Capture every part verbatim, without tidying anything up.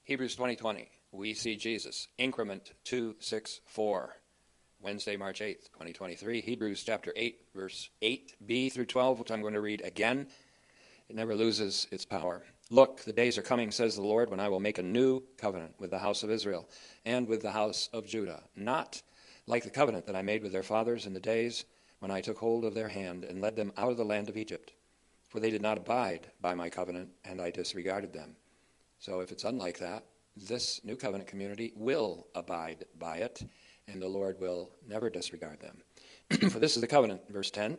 Hebrews twenty twenty, we see Jesus. Increment two six four, Wednesday, March eighth, twenty twenty-three. Hebrews chapter eight, verse eight b through twelve, which I'm going to read again. It never loses its power. Look, the days are coming, says the Lord, when I will make a new covenant with the house of Israel and with the house of Judah, not like the covenant that I made with their fathers in the days when I took hold of their hand and led them out of the land of Egypt. For they did not abide by my covenant, and I disregarded them. So if it's unlike that, this new covenant community will abide by it, and the Lord will never disregard them. For this is the covenant, verse ten,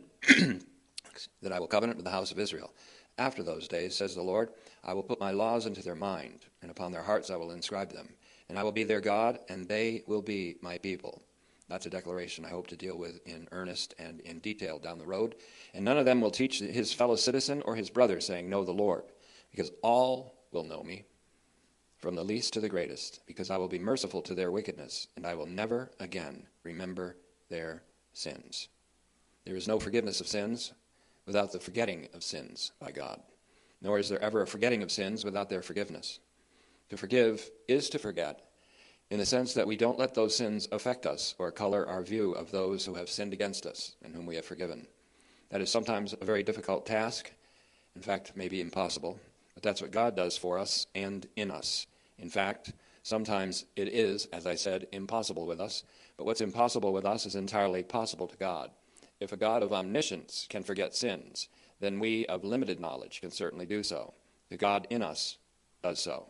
that I will covenant with the house of Israel. After those days, says the Lord, I will put my laws into their mind, and upon their hearts I will inscribe them. And I will be their God, and they will be my people. That's a declaration I hope to deal with in earnest and in detail down the road. And none of them will teach his fellow citizen or his brother, saying, know the Lord, because all will know me, from the least to the greatest, because I will be merciful to their wickedness, and I will never again remember their sins. There is no forgiveness of sins without the forgetting of sins by God, nor is there ever a forgetting of sins without their forgiveness. To forgive is to forget, in the sense that we don't let those sins affect us or color our view of those who have sinned against us and whom we have forgiven. That is sometimes a very difficult task, in fact, maybe impossible, but that's what God does for us and in us. In fact, sometimes it is, as I said, impossible with us, but what's impossible with us is entirely possible to God. If a God of omniscience can forget sins, then we of limited knowledge can certainly do so. The God in us does so.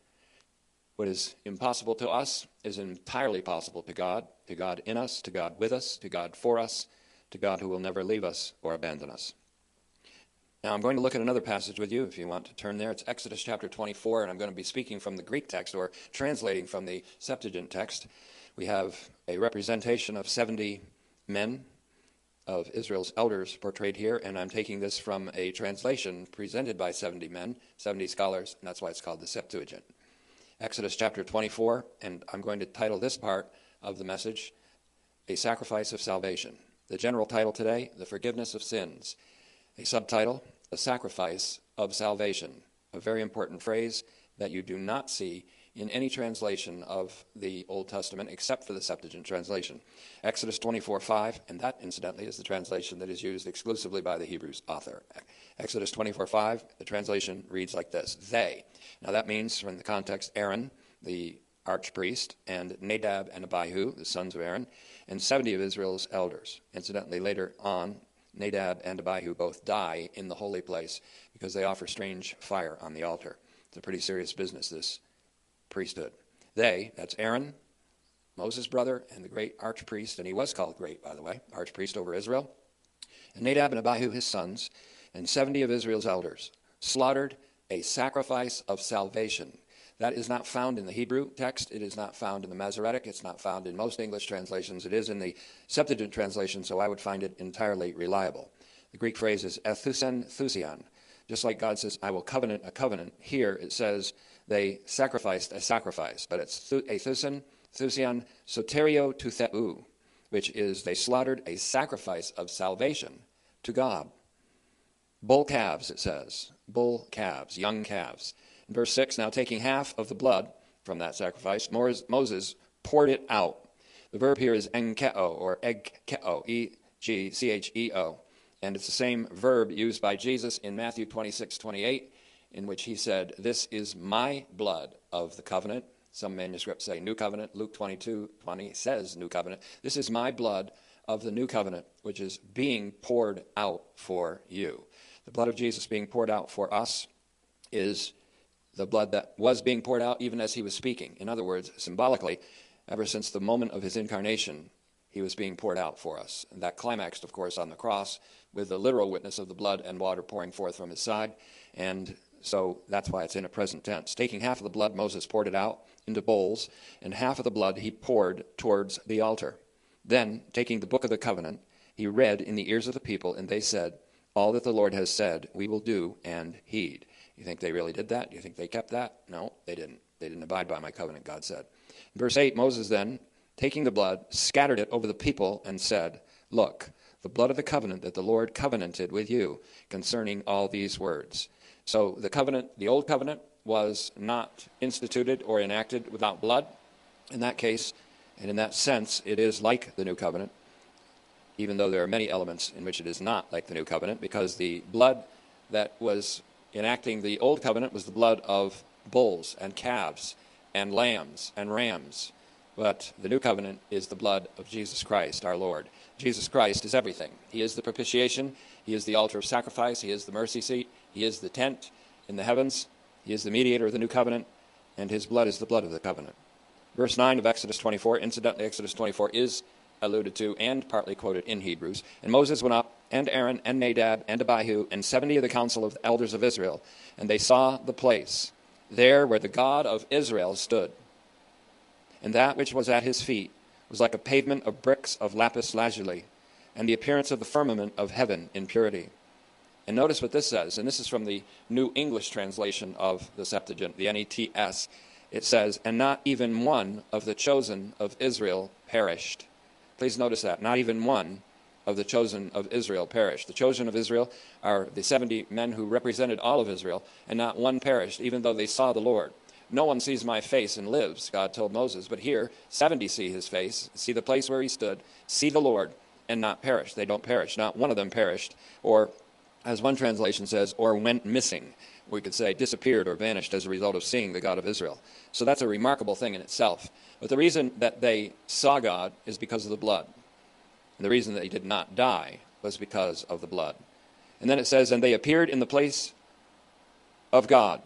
What is impossible to us is entirely possible to God, to God in us, to God with us, to God for us, to God who will never leave us or abandon us. Now I'm going to look at another passage with you if you want to turn there. It's Exodus chapter twenty-four, and I'm going to be speaking from the Greek text or translating from the Septuagint text. We have a representation of seventy men of Israel's elders portrayed here, and I'm taking this from a translation presented by seventy men, seventy scholars, and that's why it's called the Septuagint. Exodus chapter twenty-four, and I'm going to title this part of the message, A Sacrifice of Salvation. The general title today, The Forgiveness of Sins. A subtitle, A Sacrifice of Salvation. A very important phrase that you do not see in any translation of the Old Testament except for the Septuagint translation. Exodus twenty-four five, and that incidentally is the translation that is used exclusively by the Hebrews author. Exodus twenty-four five, the translation reads like this, they. Now that means, from the context, Aaron, the archpriest, and Nadab and Abihu, the sons of Aaron, and seventy of Israel's elders. Incidentally, later on, Nadab and Abihu both die in the holy place because they offer strange fire on the altar. It's a pretty serious business, this priesthood. They, that's Aaron, Moses' brother, and the great archpriest, and he was called great, by the way, archpriest over Israel, and Nadab and Abihu, his sons, and seventy of Israel's elders, slaughtered a sacrifice of salvation. That is not found in the Hebrew text. It is not found in the Masoretic. It's not found in most English translations. It is in the Septuagint translation, so I would find it entirely reliable. The Greek phrase is ethusen thusian. Just like God says, I will covenant a covenant, here it says they sacrificed a sacrifice, but it's ethusen thusian soterio to theu, which is they slaughtered a sacrifice of salvation to God. Bull calves, it says. Bull calves, young calves. In verse six, now taking half of the blood from that sacrifice, Moses poured it out. The verb here is enkeo, or egkeo, E G C H E O. And it's the same verb used by Jesus in Matthew twenty-six twenty-eight, in which he said, this is my blood of the covenant. Some manuscripts say new covenant. Luke twenty-two twenty says new covenant. This is my blood of the new covenant, which is being poured out for you. The blood of Jesus being poured out for us is the blood that was being poured out even as he was speaking. In other words, symbolically, ever since the moment of his incarnation, he was being poured out for us. And that climaxed, of course, on the cross with the literal witness of the blood and water pouring forth from his side. And so that's why it's in a present tense. Taking half of the blood, Moses poured it out into bowls, and half of the blood he poured towards the altar. Then, taking the book of the covenant, he read in the ears of the people, and they said, all that the Lord has said, we will do and heed. You think they really did that? Do you think they kept that? No, they didn't. They didn't abide by my covenant, God said. In verse eight, Moses then, taking the blood, scattered it over the people and said, look, the blood of the covenant that the Lord covenanted with you concerning all these words. So the covenant, the old covenant, was not instituted or enacted without blood. In that case, and in that sense, it is like the new covenant, even though there are many elements in which it is not like the new covenant, because the blood that was enacting the old covenant was the blood of bulls and calves and lambs and rams. But the new covenant is the blood of Jesus Christ, our Lord. Jesus Christ is everything. He is the propitiation. He is the altar of sacrifice. He is the mercy seat. He is the tent in the heavens. He is the mediator of the new covenant, and his blood is the blood of the covenant. Verse nine of Exodus twenty-four, incidentally, Exodus twenty-four is alluded to and partly quoted in Hebrews. And Moses went up, and Aaron, and Nadab, and Abihu, and seventy of the council of the elders of Israel, and they saw the place, there where the God of Israel stood. And that which was at his feet was like a pavement of bricks of lapis lazuli, and the appearance of the firmament of heaven in purity. And notice what this says, and this is from the New English translation of the Septuagint, the N E T S. It says, and not even one of the chosen of Israel perished. Please notice that, not even one of the chosen of Israel perished. The chosen of Israel are the seventy men who represented all of Israel, and not one perished, even though they saw the Lord. No one sees my face and lives, God told Moses, but here seventy see his face, see the place where he stood, see the Lord, and not perish. They don't perish. Not one of them perished, or, as one translation says, or went missing. We could say disappeared or vanished as a result of seeing the God of Israel. So that's a remarkable thing in itself. But the reason that they saw God is because of the blood. And the reason that they did not die was because of the blood. And then it says, and they appeared in the place of God,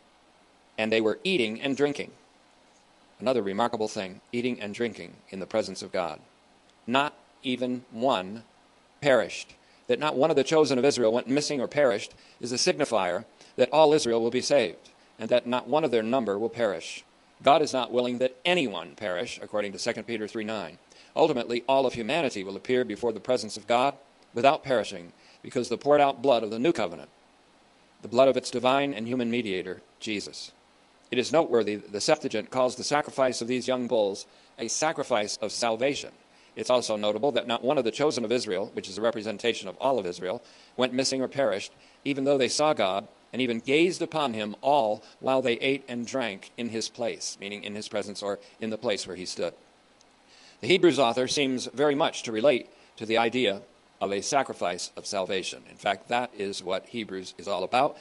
and they were eating and drinking. Another remarkable thing, eating and drinking in the presence of God. Not even one perished. That not one of the chosen of Israel went missing or perished is a signifier that all Israel will be saved, and that not one of their number will perish. God is not willing that anyone perish, according to Second Peter three nine. Ultimately, all of humanity will appear before the presence of God without perishing, because the poured out blood of the new covenant, the blood of its divine and human mediator, Jesus. It is noteworthy that the Septuagint calls the sacrifice of these young bulls a sacrifice of salvation. It's also notable that not one of the chosen of Israel, which is a representation of all of Israel, went missing or perished, even though they saw God and even gazed upon him all while they ate and drank in his place, meaning in his presence or in the place where he stood. The Hebrews author seems very much to relate to the idea of a sacrifice of salvation. In fact, that is what Hebrews is all about,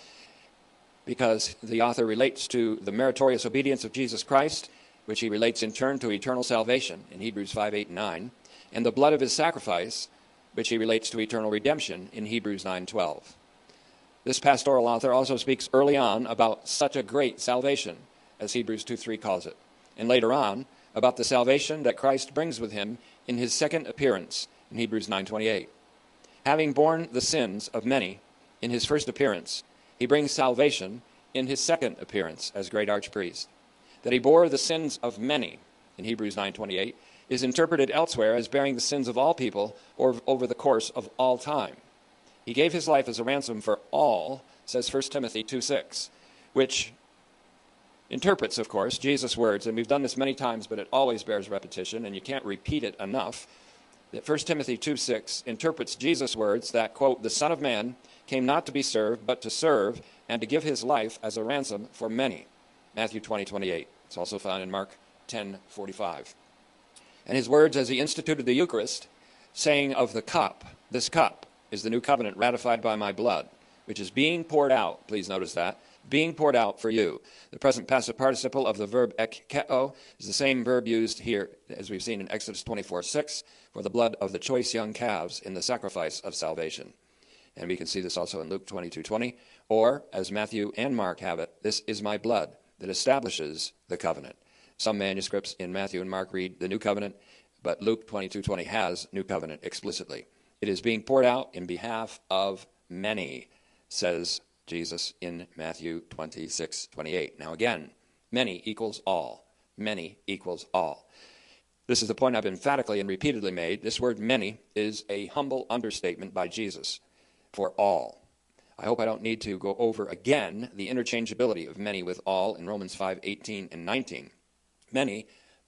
because the author relates to the meritorious obedience of Jesus Christ, which he relates in turn to eternal salvation in Hebrews five, eight, and nine, and the blood of his sacrifice, which he relates to eternal redemption in Hebrews nine, twelve. This pastoral author also speaks early on about such a great salvation, as Hebrews two three calls it, and later on about the salvation that Christ brings with him in his second appearance in Hebrews nine twenty-eight. Having borne the sins of many in his first appearance, he brings salvation in his second appearance as great archpriest. That he bore the sins of many in Hebrews nine twenty-eight is interpreted elsewhere as bearing the sins of all people or over the course of all time. He gave his life as a ransom for all, says First Timothy two six, which interprets, of course, Jesus' words, and we've done this many times, but it always bears repetition, and you can't repeat it enough, that First Timothy two six interprets Jesus' words that, quote, the Son of Man came not to be served, but to serve, and to give his life as a ransom for many. Matthew twenty twenty-eight. It's also found in Mark ten forty-five. And his words as he instituted the Eucharist, saying of the cup, this cup is the new covenant ratified by my blood, which is being poured out, please notice that, being poured out for you. The present passive participle of the verb ekkeo is the same verb used here as we've seen in Exodus twenty-four six for the blood of the choice young calves in the sacrifice of salvation. And we can see this also in Luke twenty-two twenty, or as Matthew and Mark have it, this is my blood that establishes the covenant. Some manuscripts in Matthew and Mark read the new covenant, but Luke twenty-two twenty has new covenant explicitly. It is being poured out in behalf of many, says Jesus in Matthew twenty-six twenty-eight. Now again, many equals all. Many equals all. This is the point I've emphatically and repeatedly made. This word many is a humble understatement by Jesus for all. I hope I don't need to go over again the interchangeability of many with all in Romans five eighteen and nineteen. Many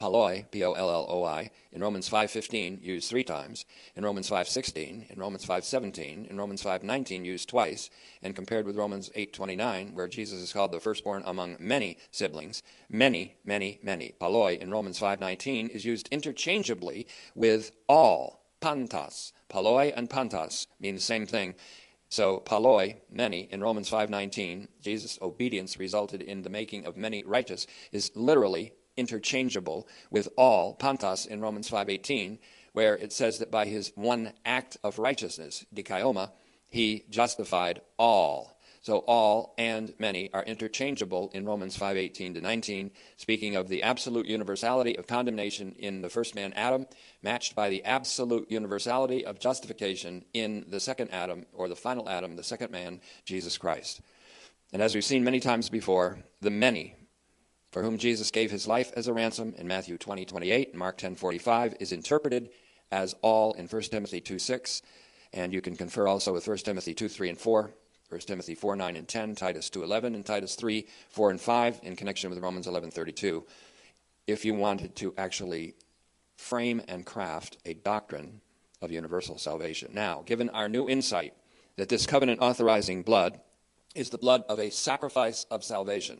polloi, P O L L O I, in Romans five fifteen, used three times, in Romans five sixteen, in Romans five seventeen, in Romans five nineteen, used twice, and compared with Romans eight twenty-nine, where Jesus is called the firstborn among many siblings, many, many, many. Polloi in Romans five nineteen is used interchangeably with all, pantas. Polloi and pantas mean the same thing. So polloi, many, in Romans five nineteen, Jesus' obedience resulted in the making of many righteous, is literally interchangeable with all, pantas, in Romans five eighteen, where it says that by his one act of righteousness, dikaioma, he justified all. So all and many are interchangeable in Romans five eighteen to nineteen, speaking of the absolute universality of condemnation in the first man Adam, matched by the absolute universality of justification in the second Adam, or the final Adam, the second man, Jesus Christ. And as we've seen many times before, the many for whom Jesus gave his life as a ransom in Matthew twenty twenty-eight and Mark ten forty-five is interpreted as all in First Timothy two six, and you can confer also with First Timothy two three and four, First Timothy four nine and ten, Titus two eleven, and Titus three four and five in connection with Romans eleven thirty-two, if you wanted to actually frame and craft a doctrine of universal salvation. Now, given our new insight that this covenant-authorizing blood is the blood of a sacrifice of salvation,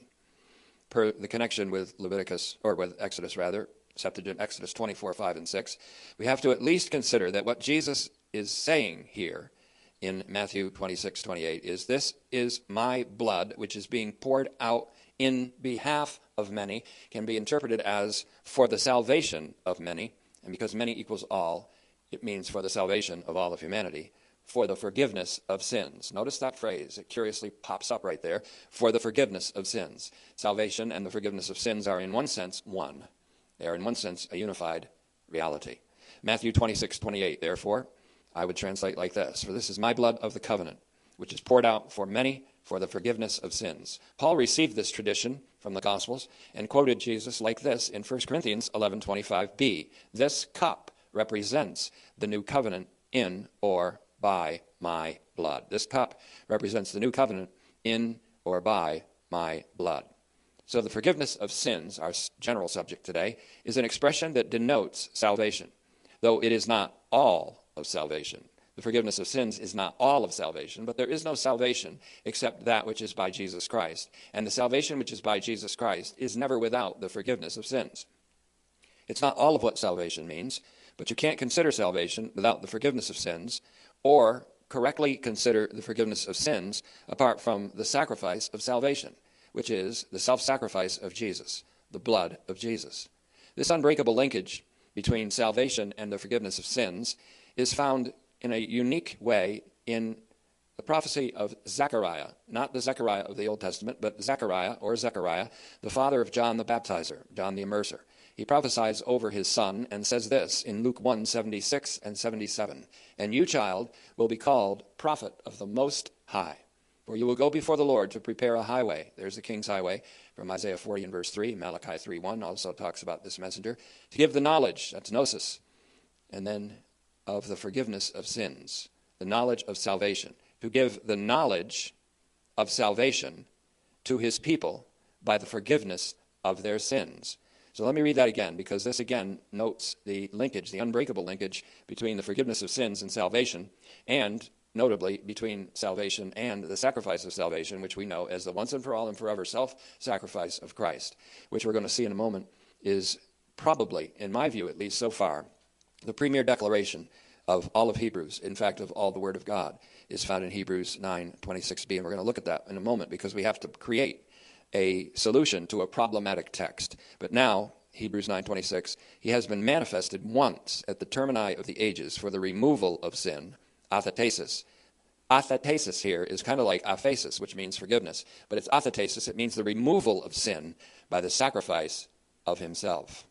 per the connection with Leviticus, or with Exodus rather, Septuagint Exodus twenty-four, five, and six, we have to at least consider that what Jesus is saying here in Matthew twenty-six, twenty-eight is, this is my blood, which is being poured out in behalf of many, can be interpreted as for the salvation of many, and because many equals all, it means for the salvation of all of humanity, for the forgiveness of sins. Notice that phrase. It curiously pops up right there. For the forgiveness of sins. Salvation and the forgiveness of sins are in one sense one. They are in one sense a unified reality. Matthew twenty-six, twenty-eight, therefore, I would translate like this. For this is my blood of the covenant, which is poured out for many for the forgiveness of sins. Paul received this tradition from the Gospels and quoted Jesus like this in First Corinthians eleven twenty-five b. This cup represents the new covenant in or by my blood. This cup represents the new covenant in or by my blood. So the forgiveness of sins, our general subject today, is an expression that denotes salvation, though it is not all of salvation. The forgiveness of sins is not all of salvation, but there is no salvation except that which is by Jesus Christ. And the salvation which is by Jesus Christ is never without the forgiveness of sins. It's not all of what salvation means, but you can't consider salvation without the forgiveness of sins, or correctly consider the forgiveness of sins apart from the sacrifice of salvation, which is the self-sacrifice of Jesus, the blood of Jesus. This unbreakable linkage between salvation and the forgiveness of sins is found in a unique way in the prophecy of Zechariah, not the Zechariah of the Old Testament, but Zechariah, or Zechariah, the father of John the Baptizer, John the Immerser. He prophesies over his son and says this in Luke one, seventy-six and seventy-seven, and you, child, will be called prophet of the Most High, for you will go before the Lord to prepare a highway. There's the king's highway from Isaiah forty and verse three. Malachi three one also talks about this messenger. To give the knowledge, that's gnosis, and then of the forgiveness of sins, the knowledge of salvation. To give the knowledge of salvation to his people by the forgiveness of their sins. So let me read that again, because this again notes the linkage, the unbreakable linkage between the forgiveness of sins and salvation, and notably between salvation and the sacrifice of salvation, which we know as the once and for all and forever self-sacrifice of Christ, which we're going to see in a moment is probably, in my view at least so far, the premier declaration of all of Hebrews, in fact of all the Word of God, is found in Hebrews nine twenty-six b, and we're going to look at that in a moment because we have to create a solution to a problematic text. But now, Hebrews nine twenty-six, he has been manifested once at the termini of the ages for the removal of sin, athetesis. Athetesis here is kind of like aphesis, which means forgiveness, but it's athetesis, it means the removal of sin by the sacrifice of himself.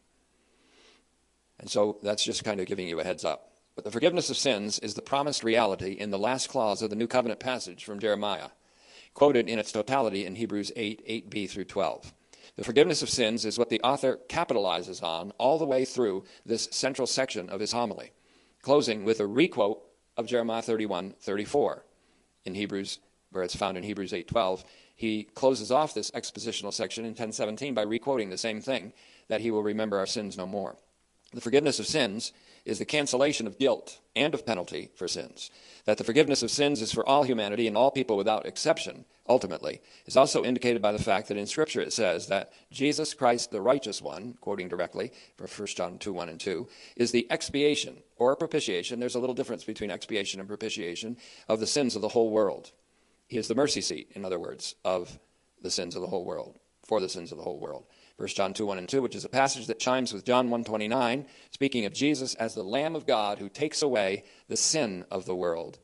And so that's just kind of giving you a heads up. But the forgiveness of sins is the promised reality in the last clause of the New Covenant passage from Jeremiah, quoted in its totality in Hebrews eight, eight b through twelve. The forgiveness of sins is what the author capitalizes on all the way through this central section of his homily, closing with a requote of Jeremiah thirty-one, thirty-four. In Hebrews, where it's found in Hebrews eight, twelve, he closes off this expositional section in ten seventeen by requoting the same thing that he will remember our sins no more. The forgiveness of sins is the cancellation of guilt and of penalty for sins. That the forgiveness of sins is for all humanity and all people without exception, ultimately, is also indicated by the fact that in Scripture it says that Jesus Christ, the righteous one, quoting directly from First John two, one and two, is the expiation or propitiation. There's a little difference between expiation and propitiation of the sins of the whole world. He is the mercy seat, in other words, of the sins of the whole world, for the sins of the whole world. First John two, one and two, which is a passage that chimes with John one twenty-nine, speaking of Jesus as the Lamb of God who takes away the sin of the world.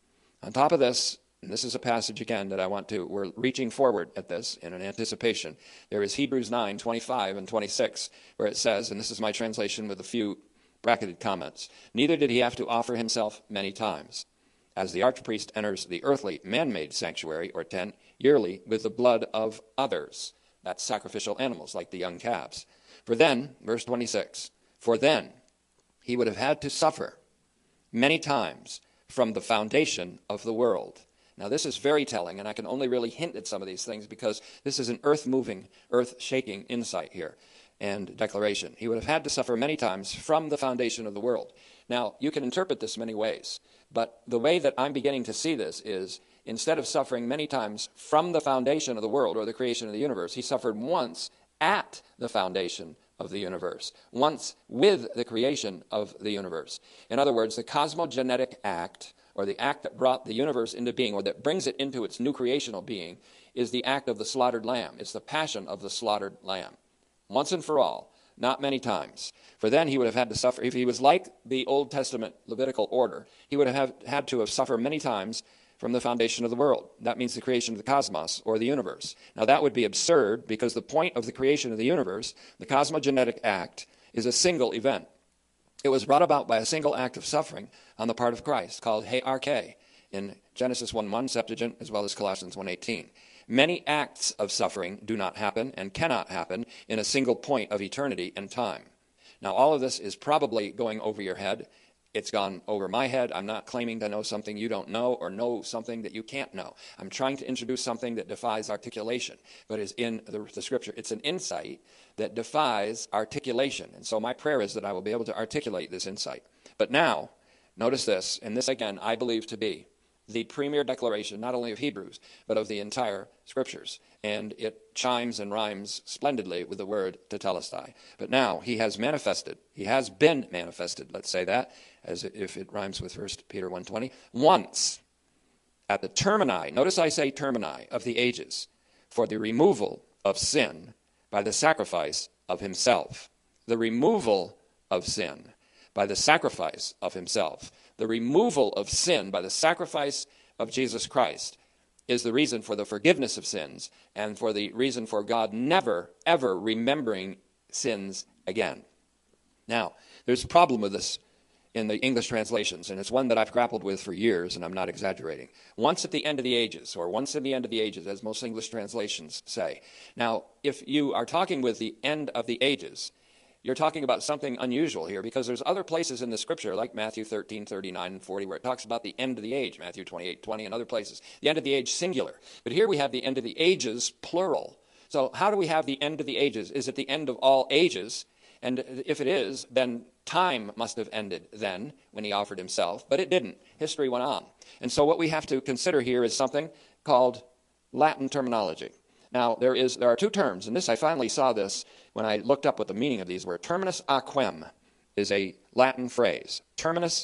On top of this, and this is a passage again that I want to, we're reaching forward at this in an anticipation. There is Hebrews nine, twenty-five and twenty-six, where it says, and this is my translation with a few bracketed comments, neither did he have to offer himself many times, as the archpriest enters the earthly man-made sanctuary or tent yearly with the blood of others. That's sacrificial animals like the young calves. For then, verse twenty-six, for then he would have had to suffer many times from the foundation of the world. Now this is very telling, and I can only really hint at some of these things because this is an earth-moving, earth-shaking insight here and declaration. He would have had to suffer many times from the foundation of the world. Now, you can interpret this many ways, but the way that I'm beginning to see this is instead of suffering many times from the foundation of the world or the creation of the universe, he suffered once at the foundation of the universe, once with the creation of the universe. In other words, the cosmogenetic act, or the act that brought the universe into being, or that brings it into its new creational being, is the act of the slaughtered lamb. It's the passion of the slaughtered lamb. Once and for all, not many times. For then he would have had to suffer. If he was like the Old Testament Levitical order, he would have had to have suffered many times from the foundation of the world. That means the creation of the cosmos or the universe. Now that would be absurd because the point of the creation of the universe, the cosmogenetic act, is a single event. It was brought about by a single act of suffering on the part of Christ called He Arche in Genesis one one, Septuagint, as well as Colossians one eighteen. Many acts of suffering do not happen and cannot happen in a single point of eternity and time. Now all of this is probably going over your head. It's gone over my head. I'm not claiming to know something you don't know or know something that you can't know. I'm trying to introduce something that defies articulation, but is in the, the Scripture. It's an insight that defies articulation. And so my prayer is that I will be able to articulate this insight. But now, notice this, and this again I believe to be the premier declaration, not only of Hebrews, but of the entire Scriptures. And it chimes and rhymes splendidly with the word tetelestai. But now he has manifested, he has been manifested, let's say that, as if it rhymes with First Peter one twenty, once at the termini, notice I say termini, of the ages, for the removal of sin by the sacrifice of himself. The removal of sin by the sacrifice of himself. The removal of sin by the sacrifice of Jesus Christ is the reason for the forgiveness of sins and for the reason for God never, ever remembering sins again. Now, there's a problem with this in the English translations, and it's one that I've grappled with for years, and I'm not exaggerating. Once at the end of the ages, or once in the end of the ages, as most English translations say. Now, if you are talking with the end of the ages, you're talking about something unusual here, because there's other places in the Scripture, like Matthew thirteen, thirty-nine, and forty, where it talks about the end of the age, Matthew twenty-eight, twenty, and other places. The end of the age, singular. But here we have the end of the ages, plural. So how do we have the end of the ages? Is it the end of all ages? And if it is, then time must have ended then, when he offered himself. But it didn't. History went on. And so what we have to consider here is something called Latin terminology. Now, there is there are two terms, and this I finally saw this when I looked up what the meaning of these were. Terminus aquem is a Latin phrase. Terminus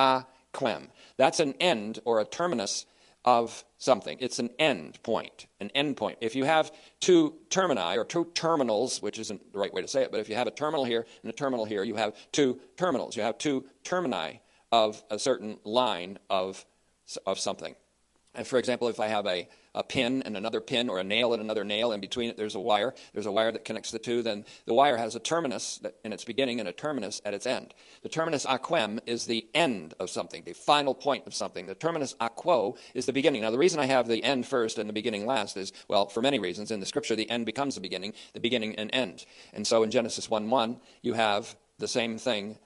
aquem. That's an end or a terminus of something. It's an end point, an end point. If you have two termini or two terminals, which isn't the right way to say it, but if you have a terminal here and a terminal here, you have two terminals. You have two termini of a certain line of, of something. And for example, if I have a, a pin and another pin, or a nail and another nail, and between it there's a wire, there's a wire that connects the two, then the wire has a terminus in its beginning and a terminus at its end. The terminus aquem is the end of something, the final point of something. The terminus aquo is the beginning. Now, the reason I have the end first and the beginning last is, well, for many reasons. In the Scripture, the end becomes the beginning, the beginning and end. And so in Genesis one one, you have the same thing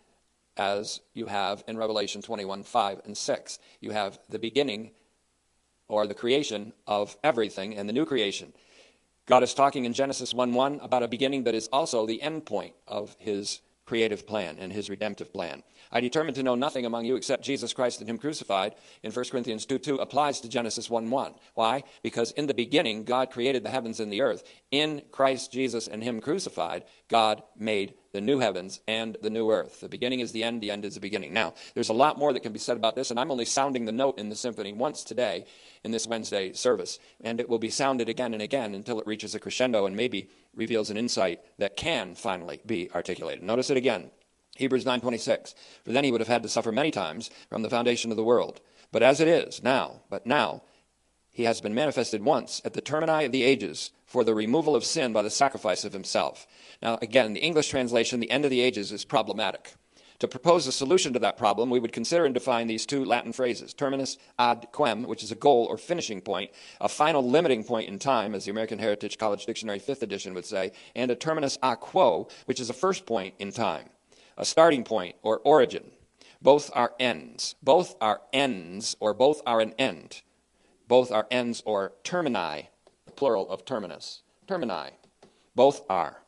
as you have in Revelation twenty-one, five and six. You have the beginning, or the creation of everything, and the new creation. God is talking in Genesis one one about a beginning that is also the end point of his creative plan and his redemptive plan. I determined to know nothing among you except Jesus Christ and him crucified, in First Corinthians two two, applies to Genesis one one. Why? Because in the beginning, God created the heavens and the earth. In Christ Jesus and him crucified, God made the new heavens and the new earth. The beginning is the end, the end is the beginning. Now, there's a lot more that can be said about this, and I'm only sounding the note in the symphony once today in this Wednesday service, and it will be sounded again and again until it reaches a crescendo and maybe reveals an insight that can finally be articulated. Notice it again. Hebrews nine twenty-six, for then he would have had to suffer many times from the foundation of the world. But as it is now, but now, he has been manifested once at the termini of the ages for the removal of sin by the sacrifice of himself. Now, again, the English translation, the end of the ages, is problematic. To propose a solution to that problem, we would consider and define these two Latin phrases, terminus ad quem, which is a goal or finishing point, a final limiting point in time, as the American Heritage College Dictionary fifth edition would say, and a terminus a quo, which is a first point in time, a starting point or origin. Both are ends. Both are ends, or both are an end. Both are ends or termini, the plural of terminus. Termini. Both are.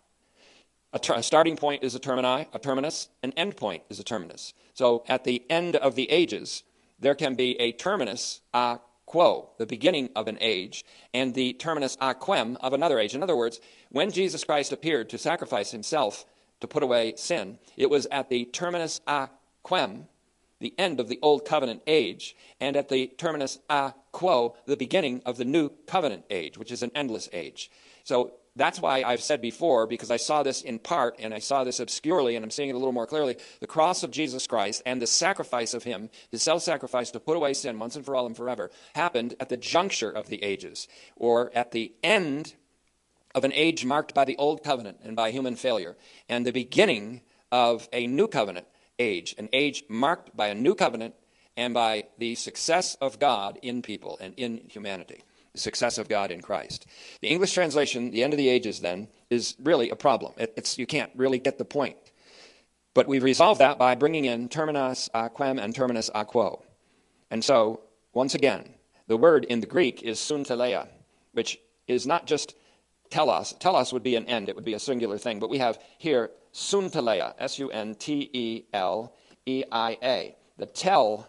A, ter- a starting point is a termini, a terminus. An end point is a terminus. So at the end of the ages, there can be a terminus a quo, the beginning of an age, and the terminus a quem of another age. In other words, when Jesus Christ appeared to sacrifice himself to put away sin, it was at the terminus a quem, the end of the Old Covenant age, and at the terminus a quo, the beginning of the New Covenant age, which is an endless age. So that's why I've said before, because I saw this in part, and I saw this obscurely, and I'm seeing it a little more clearly, the cross of Jesus Christ and the sacrifice of him, the self-sacrifice to put away sin once and for all and forever, happened at the juncture of the ages, or at the end of an age marked by the Old Covenant and by human failure, and the beginning of a New Covenant age, an age marked by a new covenant and by the success of God in people and in humanity, the success of God in Christ. The English translation, the end of the ages, then, is really a problem. It, it's you can't really get the point. But we've resolved that by bringing in terminus a quem and terminus a quo. And so, once again, the word in the Greek is sunteleia, which is not just telos. Telos would be an end. It would be a singular thing. But we have here sunteleia, S U N T E L E I A. The tel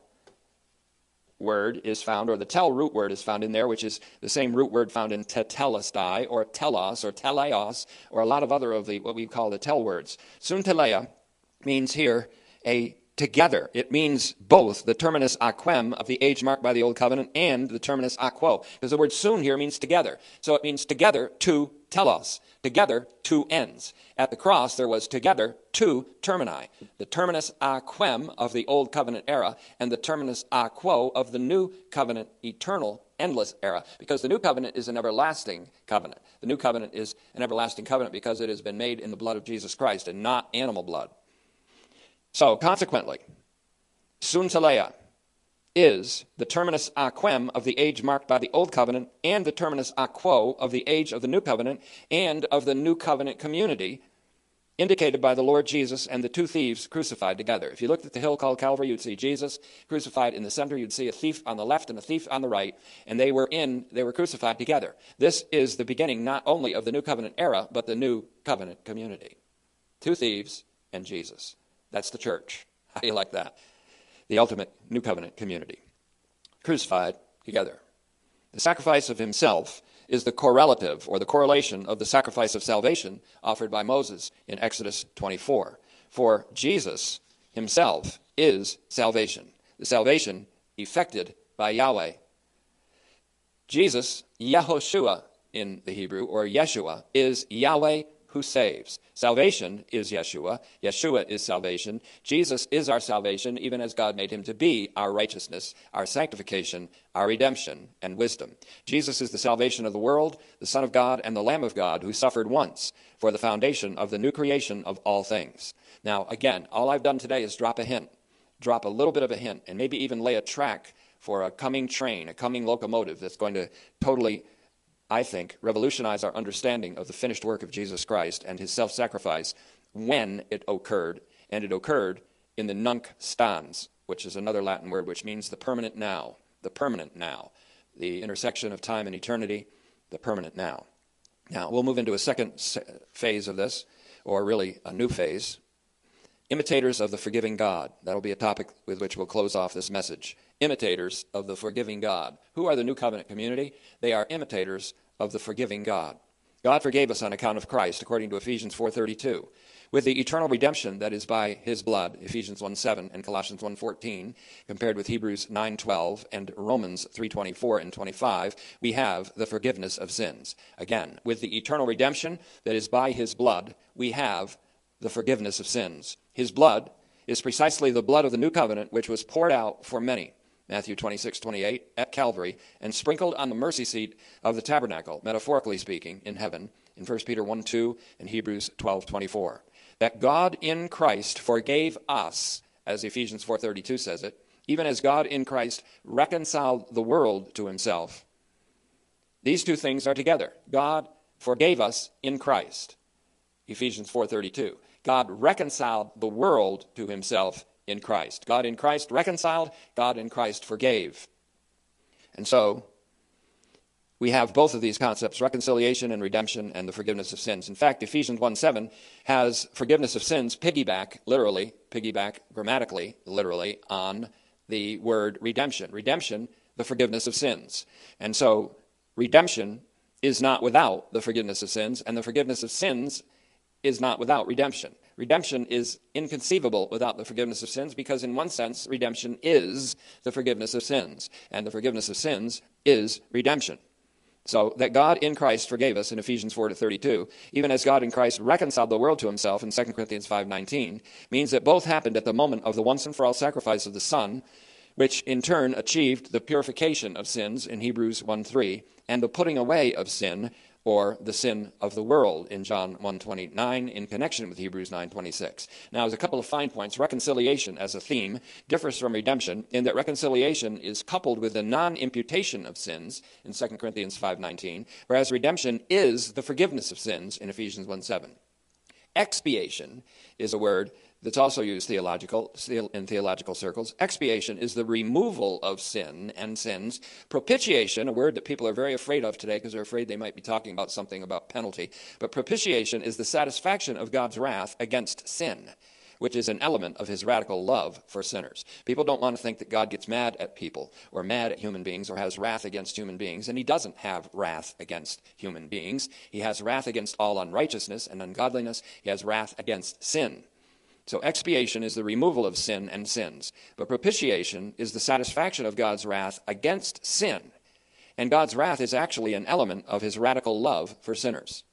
word is found, or the tel root word is found in there, which is the same root word found in tetelestai, or telos, or teleos, or a lot of other of the what we call the tel words. Sunteleia means here a together. It means both the terminus a quem of the age marked by the Old Covenant and the terminus a quo, because the word sun here means together. So it means together two telos, together two ends. At the cross, there was together two termini, the terminus a quem of the Old Covenant era and the terminus a quo of the New Covenant eternal endless era, because the New Covenant is an everlasting covenant. The New Covenant is an everlasting covenant because it has been made in the blood of Jesus Christ and not animal blood. So, consequently, sunteleia is the terminus a quem of the age marked by the Old Covenant and the terminus a quo of the age of the New Covenant and of the New Covenant community indicated by the Lord Jesus and the two thieves crucified together. If you looked at the hill called Calvary, you'd see Jesus crucified in the center. You'd see a thief on the left and a thief on the right, and they were in, they were crucified together. This is the beginning not only of the New Covenant era, but the New Covenant community. Two thieves and Jesus. That's the church. How do you like that? The ultimate New Covenant community. Crucified together. The sacrifice of himself is the correlative or the correlation of the sacrifice of salvation offered by Moses in Exodus twenty-four. For Jesus himself is salvation. The salvation effected by Yahweh. Jesus, Yehoshua in the Hebrew, or Yeshua, is Yahweh who saves. Salvation is Yeshua. Yeshua is salvation. Jesus is our salvation, even as God made him to be our righteousness, our sanctification, our redemption, and wisdom. Jesus is the salvation of the world, the Son of God, and the Lamb of God, who suffered once for the foundation of the new creation of all things. Now, again, all I've done today is drop a hint, drop a little bit of a hint, and maybe even lay a track for a coming train, a coming locomotive that's going to totally, I think, revolutionize our understanding of the finished work of Jesus Christ and his self-sacrifice when it occurred. And it occurred in the nunc stans, which is another Latin word which means the permanent now, the permanent now, the intersection of time and eternity, the permanent now. Now, we'll move into a second phase of this, or really a new phase. Imitators of the forgiving God. That'll be a topic with which we'll close off this message. Imitators of the forgiving God. Who are the New Covenant community? They are imitators of the forgiving God. God forgave us on account of Christ, according to Ephesians four thirty-two. With the eternal redemption that is by his blood, Ephesians one seven and Colossians one fourteen, compared with Hebrews nine twelve and Romans three twenty-four and twenty-five, we have the forgiveness of sins. Again, with the eternal redemption that is by his blood, we have the forgiveness of sins. His blood is precisely the blood of the new covenant, which was poured out for many, Matthew twenty-six twenty-eight, at Calvary, and sprinkled on the mercy seat of the tabernacle, metaphorically speaking, in heaven, in First Peter one two and Hebrews twelve twenty-four. That God in Christ forgave us, as Ephesians four thirty-two says it, even as God in Christ reconciled the world to himself. These two things are together. God forgave us in Christ, Ephesians four thirty-two. God reconciled the world to himself in Christ. God in Christ reconciled, God in Christ forgave. And so, we have both of these concepts, reconciliation and redemption and the forgiveness of sins. In fact, Ephesians one seven has forgiveness of sins piggyback, literally, piggyback grammatically, literally, on the word redemption. Redemption, the forgiveness of sins. And so, redemption is not without the forgiveness of sins, and the forgiveness of sins is not without redemption. Redemption is inconceivable without the forgiveness of sins because, in one sense, redemption is the forgiveness of sins, and the forgiveness of sins is redemption. So that God in Christ forgave us in Ephesians four thirty-two, even as God in Christ reconciled the world to himself in Second Corinthians five nineteen, means that both happened at the moment of the once-and-for-all sacrifice of the Son, which in turn achieved the purification of sins in Hebrews one three, and the putting away of sin, or the sin of the world in John one twenty-nine in connection with Hebrews nine twenty-six. Now, as a couple of fine points, reconciliation as a theme differs from redemption in that reconciliation is coupled with the non-imputation of sins in Second Corinthians five nineteen, whereas redemption is the forgiveness of sins in Ephesians one seven. Expiation is a word that's also used theological in theological circles. Expiation is the removal of sin and sins. Propitiation, a word that people are very afraid of today because they're afraid they might be talking about something about penalty. But propitiation is the satisfaction of God's wrath against sin, which is an element of his radical love for sinners. People don't want to think that God gets mad at people or mad at human beings or has wrath against human beings, and he doesn't have wrath against human beings. He has wrath against all unrighteousness and ungodliness. He has wrath against sin. So expiation is the removal of sin and sins. But propitiation is the satisfaction of God's wrath against sin. And God's wrath is actually an element of his radical love for sinners.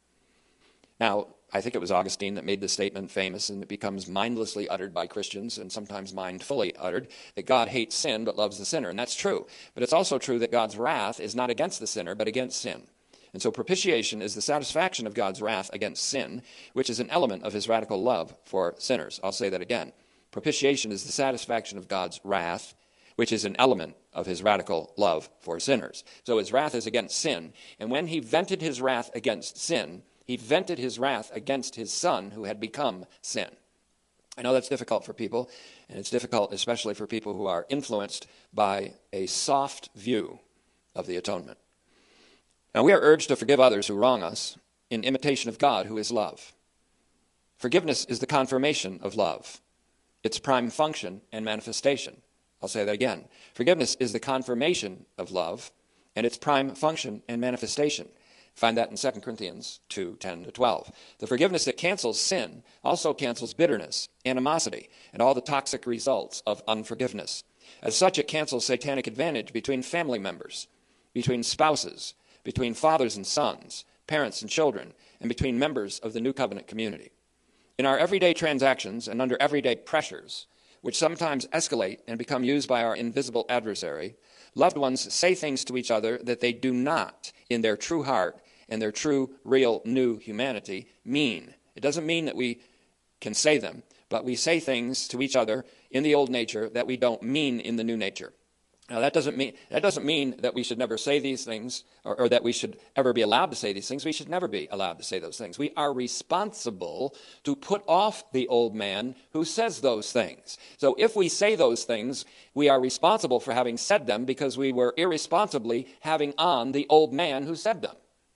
Now, I think it was Augustine that made the statement famous, and it becomes mindlessly uttered by Christians and sometimes mindfully uttered, that God hates sin but loves the sinner. And that's true. But it's also true that God's wrath is not against the sinner but against sin. And so propitiation is the satisfaction of God's wrath against sin, which is an element of his radical love for sinners. I'll say that again. Propitiation is the satisfaction of God's wrath, which is an element of his radical love for sinners. So his wrath is against sin. And when he vented his wrath against sin, he vented his wrath against his Son, who had become sin. I know that's difficult for people, and it's difficult especially for people who are influenced by a soft view of the atonement. Now, we are urged to forgive others who wrong us in imitation of God, who is love. Forgiveness is the confirmation of love, its prime function and manifestation. I'll say that again. Forgiveness is the confirmation of love and its prime function and manifestation. Find that in Second Corinthians two ten to twelve. The forgiveness that cancels sin also cancels bitterness, animosity, and all the toxic results of unforgiveness. As such, it cancels satanic advantage between family members, between spouses, between fathers and sons, parents and children, and between members of the New Covenant community. In our everyday transactions and under everyday pressures, which sometimes escalate and become used by our invisible adversary, loved ones say things to each other that they do not, in their true heart and their true, real, new humanity, mean. It doesn't mean that we can say them, but we say things to each other in the old nature that we don't mean in the new nature. Now, that doesn't mean that doesn't mean that we should never say these things or, or that we should ever be allowed to say these things. We should never be allowed to say those things. We are responsible to put off the old man who says those things. So if we say those things, we are responsible for having said them because we were irresponsibly having on the old man who said them.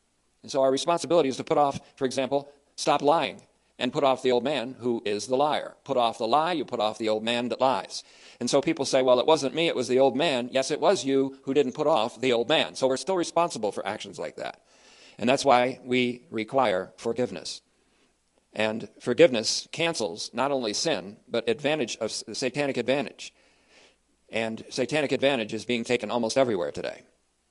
And so our responsibility is to put off, for example, stop lying and put off the old man who is the liar. Put off the lie, you put off the old man that lies. And so people say, well, it wasn't me, it was the old man. Yes, it was you who didn't put off the old man. So we're still responsible for actions like that. And that's why we require forgiveness. And forgiveness cancels not only sin, but advantage of satanic advantage. And satanic advantage is being taken almost everywhere today.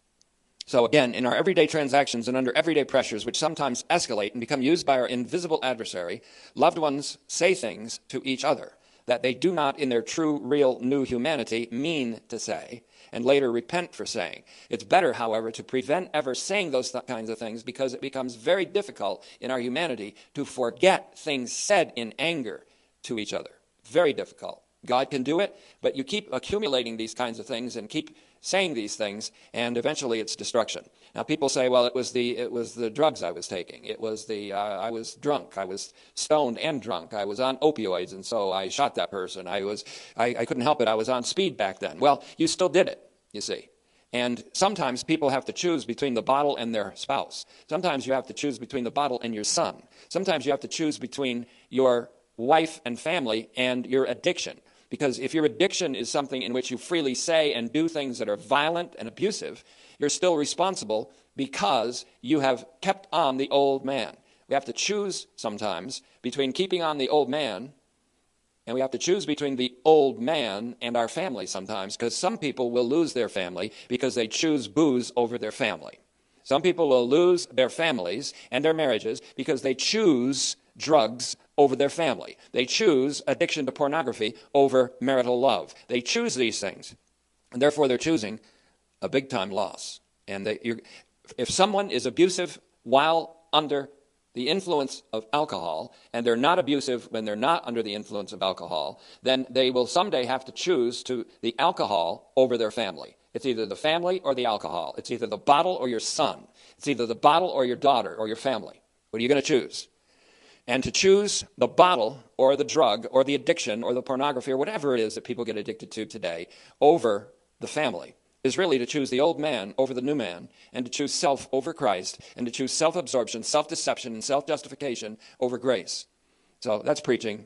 So again, in our everyday transactions and under everyday pressures, which sometimes escalate and become used by our invisible adversary, loved ones say things to each other that they do not, in their true, real, new humanity, mean to say, and later repent for saying. It's better, however, to prevent ever saying those th- kinds of things, because it becomes very difficult in our humanity to forget things said in anger to each other. Very difficult. God can do it, but you keep accumulating these kinds of things and keep saying these things, and eventually it's destruction. Now, people say, well, it was the it was the drugs I was taking. It was the, uh, I was drunk. I was stoned and drunk. I was on opioids, and so I shot that person. I was, I, I couldn't help it. I was on speed back then. Well, you still did it, you see. And sometimes people have to choose between the bottle and their spouse. Sometimes you have to choose between the bottle and your son. Sometimes you have to choose between your wife and family and your addiction. Because if your addiction is something in which you freely say and do things that are violent and abusive, you're still responsible because you have kept on the old man. We have to choose sometimes between keeping on the old man, and we have to choose between the old man and our family sometimes, because some people will lose their family because they choose booze over their family. Some people will lose their families and their marriages because they choose drugs over their family. They choose addiction to pornography over marital love. They choose these things, and therefore they're choosing a big-time loss. And they, you're, if someone is abusive while under the influence of alcohol, and they're not abusive when they're not under the influence of alcohol, then they will someday have to choose to the alcohol over their family. It's either the family or the alcohol. It's either the bottle or your son. It's either the bottle or your daughter or your family. What are you going to choose? And to choose the bottle or the drug or the addiction or the pornography or whatever it is that people get addicted to today over the family is really to choose the old man over the new man, and to choose self over Christ, and to choose self-absorption, self-deception, and self-justification over grace. So that's preaching,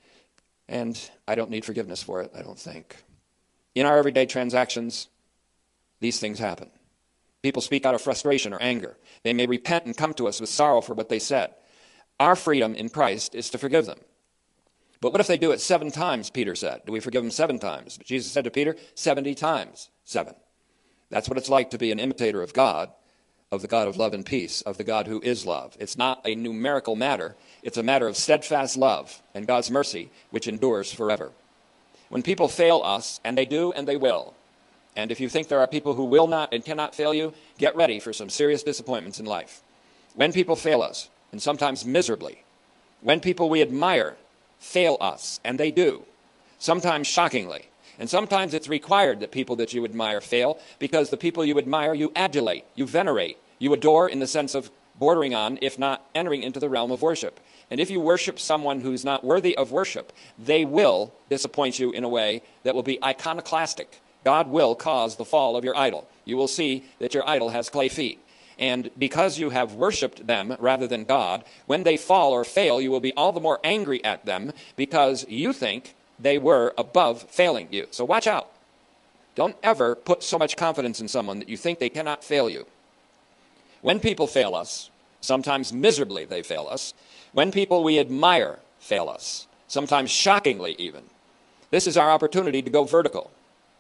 and I don't need forgiveness for it, I don't think. In our everyday transactions, these things happen. People speak out of frustration or anger. They may repent and come to us with sorrow for what they said. Our freedom in Christ is to forgive them. But what if they do it seven times, Peter said? Do we forgive them seven times? But Jesus said to Peter, seventy times seven. That's what it's like to be an imitator of God, of the God of love and peace, of the God who is love. It's not a numerical matter. It's a matter of steadfast love and God's mercy, which endures forever. When people fail us, and they do and they will, and if you think there are people who will not and cannot fail you, get ready for some serious disappointments in life. When people fail us, and sometimes miserably, when people we admire fail us, and they do, sometimes shockingly, and sometimes it's required that people that you admire fail, because the people you admire you adulate, you venerate, you adore in the sense of bordering on, if not entering into the realm of worship. And if you worship someone who's not worthy of worship, they will disappoint you in a way that will be iconoclastic. God will cause the fall of your idol. You will see that your idol has clay feet. And because you have worshipped them rather than God, when they fall or fail, you will be all the more angry at them because you think they were above failing you. So watch out. Don't ever put so much confidence in someone that you think they cannot fail you. When people fail us, sometimes miserably they fail us. When people we admire fail us, sometimes shockingly even, this is our opportunity to go vertical,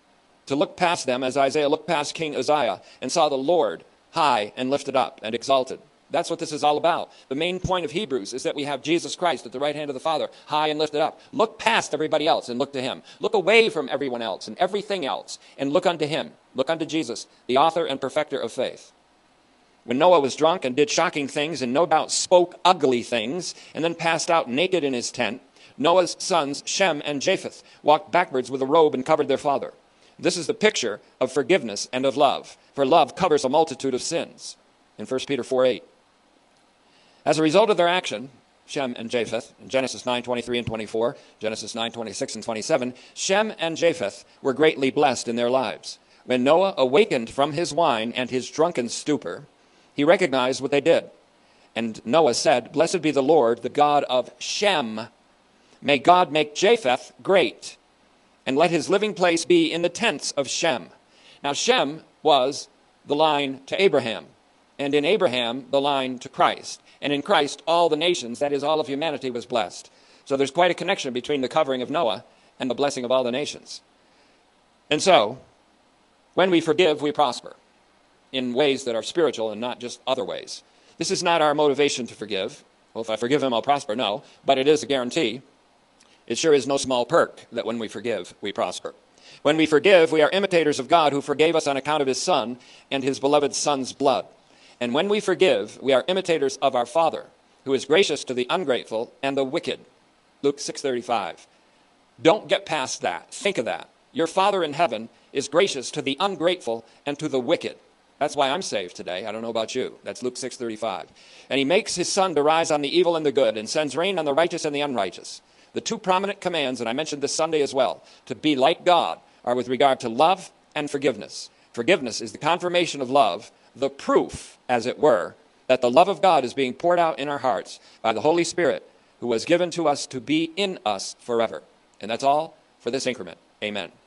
to look past them as Isaiah looked past King Uzziah and saw the Lord high and lifted up and exalted. That's what this is all about. The main point of Hebrews is that we have Jesus Christ at the right hand of the Father, high and lifted up. Look past everybody else and look to him. Look away from everyone else and everything else and look unto him. Look unto Jesus, the author and perfecter of faith. When Noah was drunk and did shocking things and no doubt spoke ugly things and then passed out naked in his tent, Noah's sons, Shem and Japheth, walked backwards with a robe and covered their father. This is the picture of forgiveness and of love, for love covers a multitude of sins, in First Peter four eight. As a result of their action, Shem and Japheth, in Genesis nine twenty-three and twenty-four, Genesis nine twenty-six and twenty-seven, Shem and Japheth were greatly blessed in their lives. When Noah awakened from his wine and his drunken stupor, he recognized what they did. And Noah said, Blessed be the Lord, the God of Shem. May God make Japheth great, and let his living place be in the tents of Shem. Now Shem was the line to Abraham, and in Abraham the line to Christ. And in Christ all the nations, that is all of humanity, was blessed. So there's quite a connection between the covering of Noah and the blessing of all the nations. And so, when we forgive, we prosper in ways that are spiritual and not just other ways. This is not our motivation to forgive. Well, if I forgive him, I'll prosper. No, but it is a guarantee. It sure is no small perk that when we forgive, we prosper. When we forgive, we are imitators of God, who forgave us on account of his Son and his beloved Son's blood. And when we forgive, we are imitators of our Father, who is gracious to the ungrateful and the wicked. Luke six thirty-five. Don't get past that. Think of that. Your Father in heaven is gracious to the ungrateful and to the wicked. That's why I'm saved today. I don't know about you. That's Luke six thirty-five. And he makes his sun to rise on the evil and the good, and sends rain on the righteous and the unrighteous. The two prominent commands, and I mentioned this Sunday as well, to be like God, are with regard to love and forgiveness. Forgiveness is the confirmation of love, the proof, as it were, that the love of God is being poured out in our hearts by the Holy Spirit, who was given to us to be in us forever. And that's all for this increment. Amen.